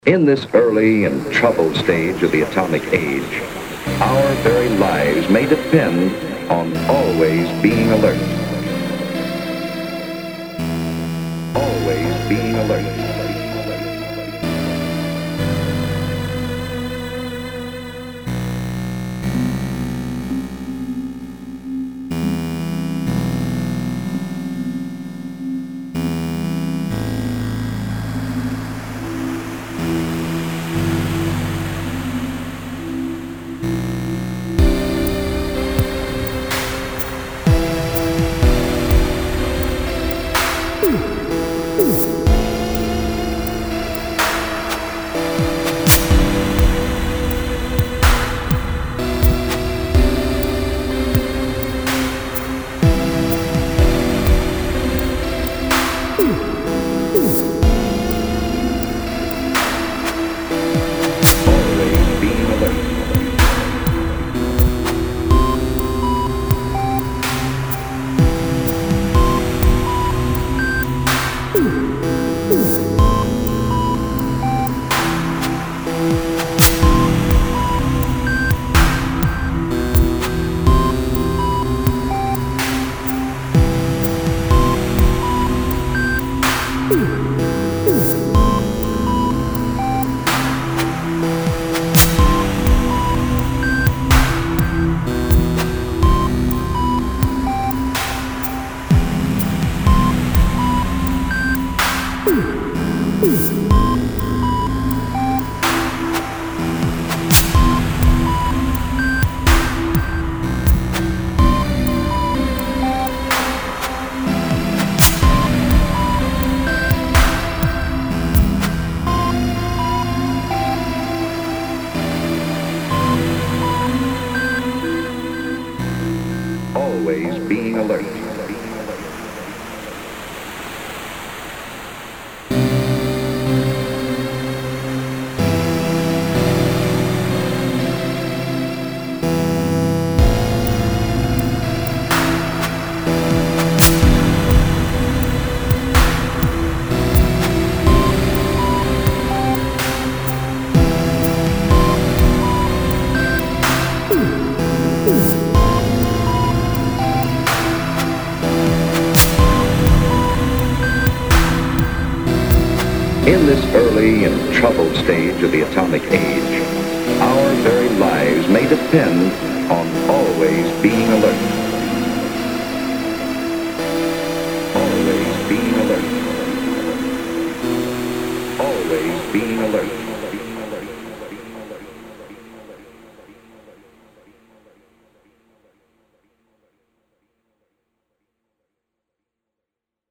In this early and troubled stage of the atomic age, our very lives may depend on always being alert. Always being alert. Always being alert. In this early and troubled stage of the atomic age, our very lives may depend on always being alert.